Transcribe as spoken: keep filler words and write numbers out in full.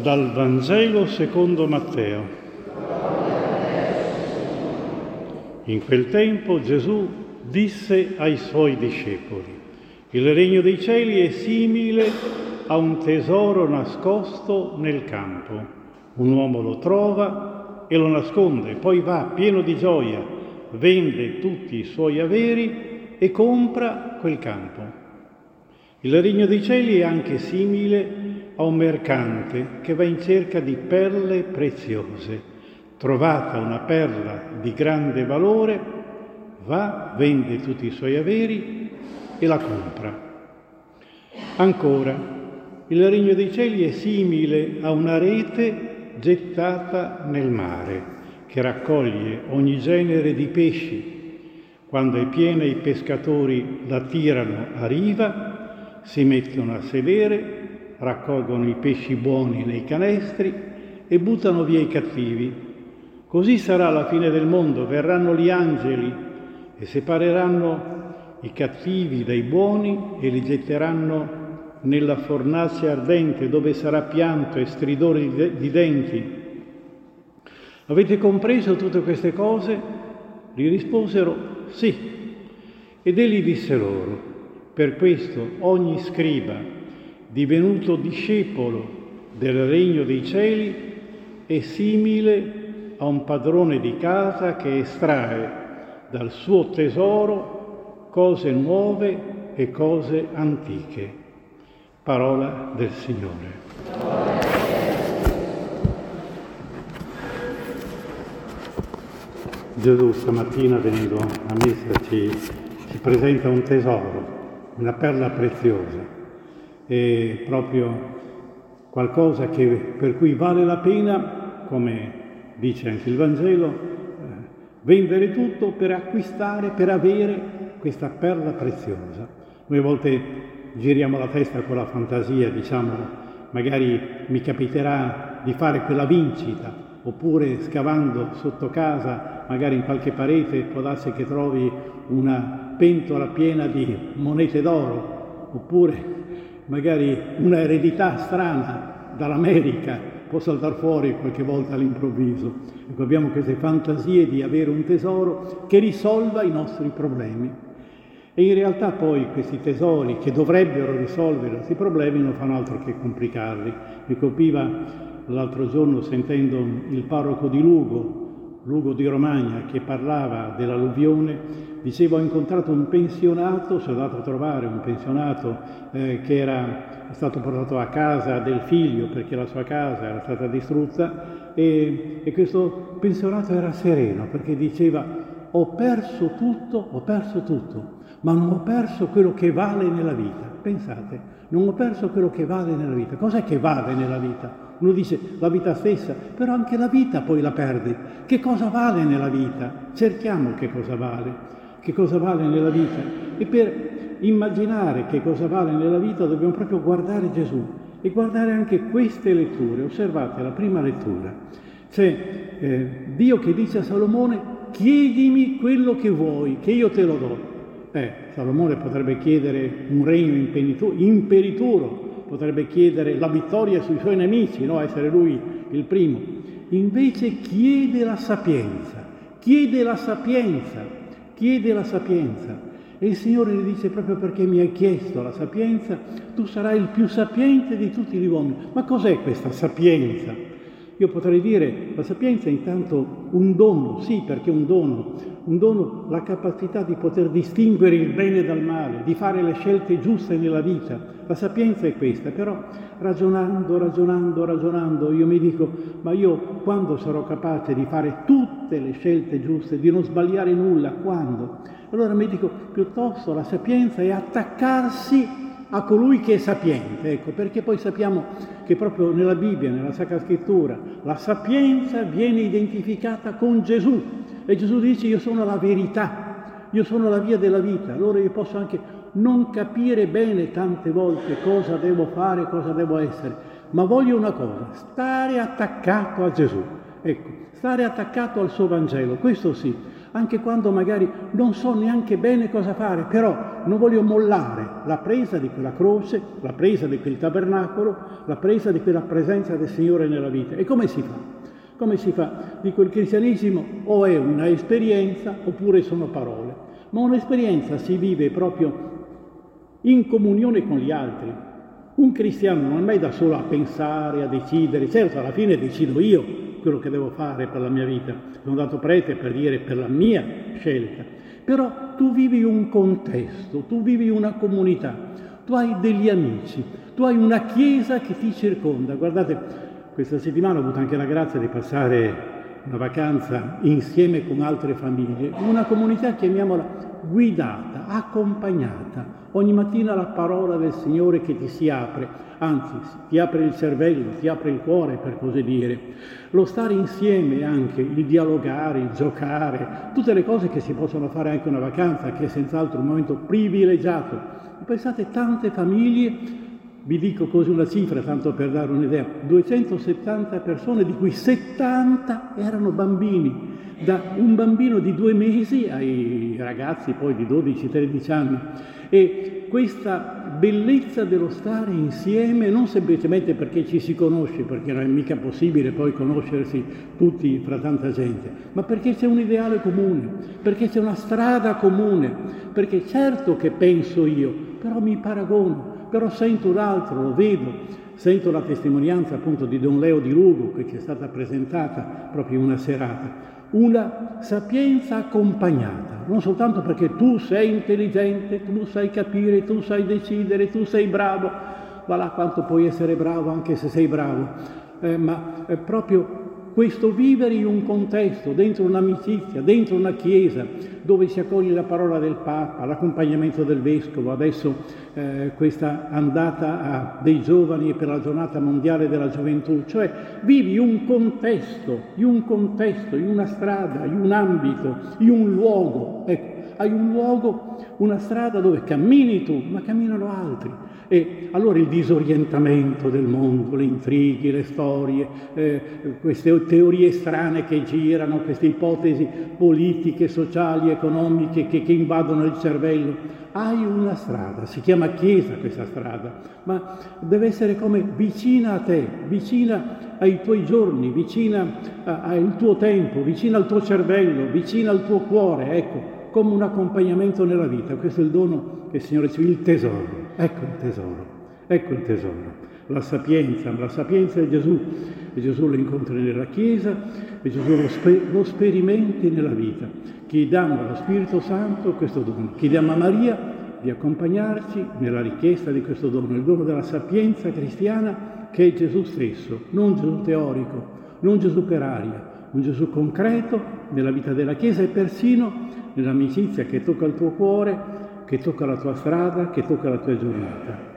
Dal Vangelo secondo Matteo. In quel tempo Gesù disse ai suoi discepoli: il regno dei cieli è simile a un tesoro nascosto nel campo. Un uomo lo trova e lo nasconde, poi va pieno di gioia, vende tutti i suoi averi e compra quel campo. Il regno dei cieli è anche simile a un mercante che va in cerca di perle preziose. Trovata una perla di grande valore, va, vende tutti i suoi averi e la compra. Ancora, il regno dei cieli è simile a una rete gettata nel mare, che raccoglie ogni genere di pesci. Quando è piena, i pescatori la tirano a riva, si mettono a sedere, raccolgono i pesci buoni nei canestri e buttano via i cattivi. Così sarà alla fine del mondo, verranno gli angeli e separeranno i cattivi dai buoni e li getteranno nella fornace ardente, dove sarà pianto e stridore di denti. Avete compreso tutte queste cose? Gli risposero sì. Ed egli disse loro: per questo ogni scriba divenuto discepolo del regno dei cieli è simile a un padrone di casa che estrae dal suo tesoro cose nuove e cose antiche. Parola del Signore. Gesù stamattina, venendo a messa, ci, ci presenta un tesoro, una perla preziosa. È proprio qualcosa che, per cui vale la pena, come dice anche il Vangelo, eh, vendere tutto per acquistare, per avere questa perla preziosa. Noi a volte giriamo la testa con la fantasia, diciamo, magari mi capiterà di fare quella vincita, oppure scavando sotto casa, magari in qualche parete, può darsi che trovi una pentola piena di monete d'oro, oppure magari una eredità strana dall'America può saltare fuori qualche volta all'improvviso. Ecco, abbiamo queste fantasie di avere un tesoro che risolva i nostri problemi. E in realtà poi questi tesori che dovrebbero risolvere questi problemi non fanno altro che complicarli. Mi colpiva l'altro giorno sentendo il parroco di Lugo, Lugo di Romagna, che parlava dell'alluvione. Diceva: ho incontrato un pensionato, sono andato a trovare un pensionato eh, che era stato portato a casa del figlio perché la sua casa era stata distrutta, e, e questo pensionato era sereno perché diceva: ho perso tutto, ho perso tutto, ma non ho perso quello che vale nella vita. Pensate, non ho perso quello che vale nella vita. Cos'è che vale nella vita? Uno dice la vita stessa, però anche la vita poi la perdi. Che cosa vale nella vita? Cerchiamo che cosa vale. Che cosa vale nella vita? E per immaginare che cosa vale nella vita dobbiamo proprio guardare Gesù e guardare anche queste letture. Osservate la prima lettura. C'è eh, Dio che dice a Salomone: chiedimi quello che vuoi, che io te lo do. Eh, Salomone potrebbe chiedere un regno imperituro, potrebbe chiedere la vittoria sui suoi nemici, no? Essere lui il primo. Invece chiede la sapienza, chiede la sapienza. Chiede la sapienza e il Signore gli dice: proprio perché mi hai chiesto la sapienza, tu sarai il più sapiente di tutti gli uomini. Ma cos'è questa sapienza? Io potrei dire, la sapienza è intanto un dono, sì, perché un dono, un dono, la capacità di poter distinguere il bene dal male, di fare le scelte giuste nella vita. La sapienza è questa, però ragionando, ragionando, ragionando, io mi dico: ma io quando sarò capace di fare tutte le scelte giuste, di non sbagliare nulla, quando? Allora mi dico, piuttosto la sapienza è attaccarsi a colui che è sapiente, ecco, perché poi sappiamo che proprio nella Bibbia, nella Sacra Scrittura, la sapienza viene identificata con Gesù, e Gesù dice: io sono la verità, io sono la via della vita. Allora io posso anche non capire bene tante volte cosa devo fare, cosa devo essere, ma voglio una cosa: stare attaccato a Gesù, ecco, stare attaccato al suo Vangelo, questo sì. anche quando magari non so neanche bene cosa fare, però non voglio mollare la presa di quella croce, la presa di quel tabernacolo, la presa di quella presenza del Signore nella vita. E come si fa? Come si fa? Dico, il cristianesimo o è una esperienza oppure sono parole, ma un'esperienza si vive proprio in comunione con gli altri. Un cristiano non è mai da solo a pensare, a decidere. Certo, alla fine decido io quello che devo fare per la mia vita. Sono dato prete per dire per la mia scelta. Però tu vivi un contesto, tu vivi una comunità, tu hai degli amici, tu hai una chiesa che ti circonda. Guardate, questa settimana ho avuto anche la grazia di passare una vacanza insieme con altre famiglie, una comunità, chiamiamola, guidata, accompagnata. Ogni mattina la parola del Signore che ti si apre, anzi ti apre il cervello, ti apre il cuore, per così dire. Lo stare insieme anche, il dialogare, il giocare, tutte le cose che si possono fare anche una vacanza, che è senz'altro un momento privilegiato. Pensate, tante famiglie, vi dico così una cifra, tanto per dare un'idea, duecentosettanta persone, di cui settanta erano bambini, da un bambino di due mesi ai ragazzi poi di dodici tredici anni. E questa bellezza dello stare insieme, non semplicemente perché ci si conosce, perché non è mica possibile poi conoscersi tutti fra tanta gente, ma perché c'è un ideale comune, perché c'è una strada comune, perché certo che penso io, però mi paragono, però sento l'altro, lo vedo, sento la testimonianza appunto di Don Leo di Rugo che ci è stata presentata proprio in una serata. Una sapienza accompagnata, non soltanto perché tu sei intelligente, tu sai capire, tu sai decidere, tu sei bravo, va là quanto puoi essere bravo anche se sei bravo, eh, ma è proprio questo vivere in un contesto, dentro un'amicizia, dentro una chiesa, dove si accoglie la parola del Papa, l'accompagnamento del Vescovo, adesso eh, questa andata a dei giovani per la giornata mondiale della gioventù, cioè vivi un contesto, in un contesto, in una strada, in un ambito, in un luogo, ecco, hai un luogo, una strada dove cammini tu, ma camminano altri. E allora il disorientamento del mondo, le intrighi, le storie, eh, queste teorie strane che girano, queste ipotesi politiche, sociali, economiche che, che invadono il cervello, hai una strada, si chiama Chiesa questa strada, ma deve essere come vicina a te, vicina ai tuoi giorni, vicina a, al tuo tempo, vicina al tuo cervello, vicina al tuo cuore, ecco, come un accompagnamento nella vita. Questo è il dono che il Signore ci dà, il tesoro. Ecco il tesoro, ecco il tesoro, la sapienza, la sapienza è Gesù, e Gesù lo incontri nella Chiesa, e Gesù lo, sper- lo sperimenti nella vita. Chiediamo allo Spirito Santo questo dono, chiediamo a Maria di accompagnarci nella richiesta di questo dono, il dono della sapienza cristiana che è Gesù stesso, non Gesù teorico, non Gesù per aria, un Gesù concreto nella vita della Chiesa e persino nell'amicizia che tocca il tuo cuore, che tocca la tua strada, che tocca la tua giornata.